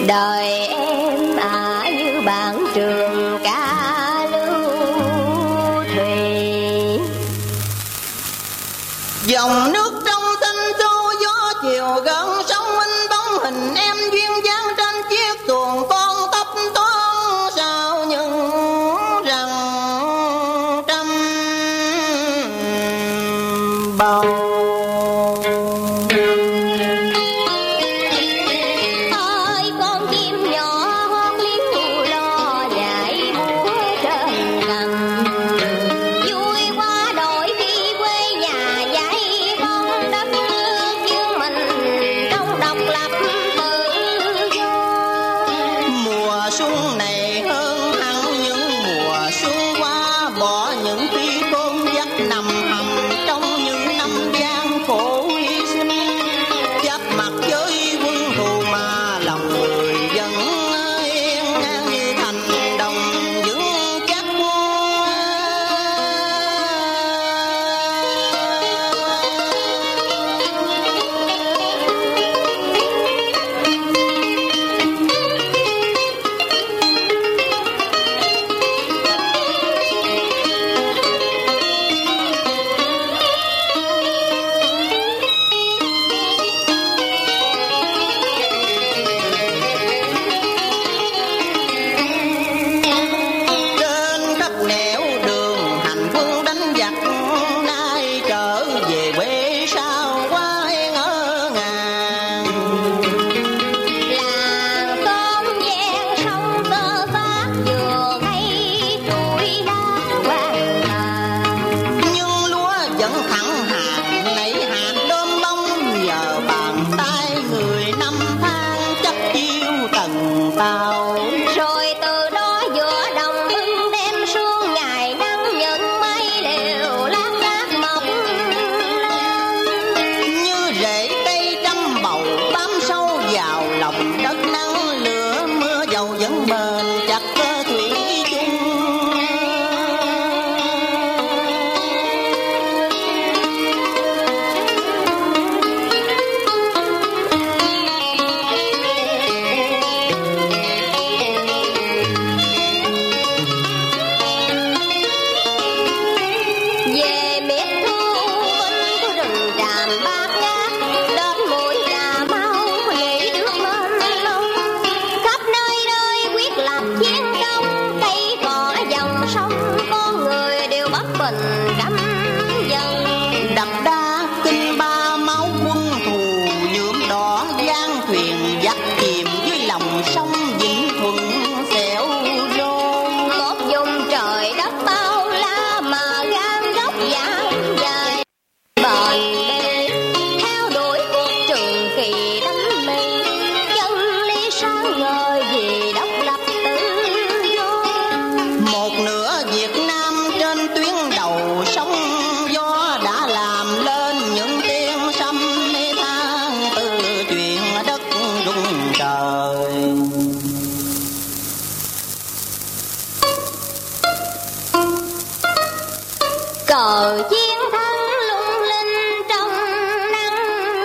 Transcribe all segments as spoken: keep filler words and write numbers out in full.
đời em à như bạn trường ca lưu thủy. Dòng nước trong thanh xô gió chiều gần sông minh bóng hình em duyên dáng trên chiếc xuồng con tóc toán sao nhưng rằng trăm bầu. Cờ chiến thắng lung linh trong nắng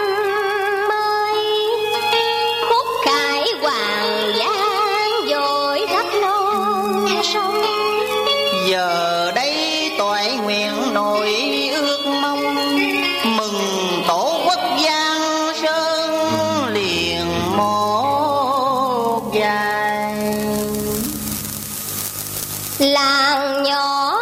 mới, khúc khải hoàng vang dội khắp non sông. Giờ đây toại nguyện nội ước mong, mừng tổ quốc Giang Sơn liền một dài. Làng nhỏ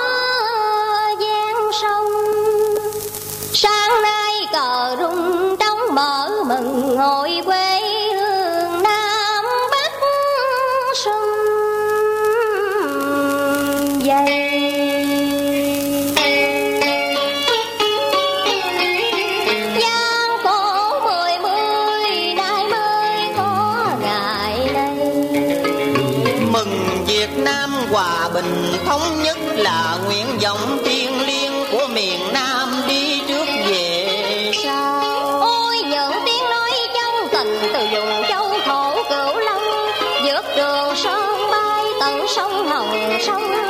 sáng nay cờ rung trống mở mừng hội quê hương Nam Bắc sum vầy. Gian khổ mười mươi nay mới có ngày đây, mừng Việt Nam hòa bình thống nhất là nguyện vọng thiêng liêng của miền Nam đi trước về sau. Ôi những tiếng nói chân tình từ vùng châu thổ Cửu Long, vượt đường sơn bay tận sông Hồng sông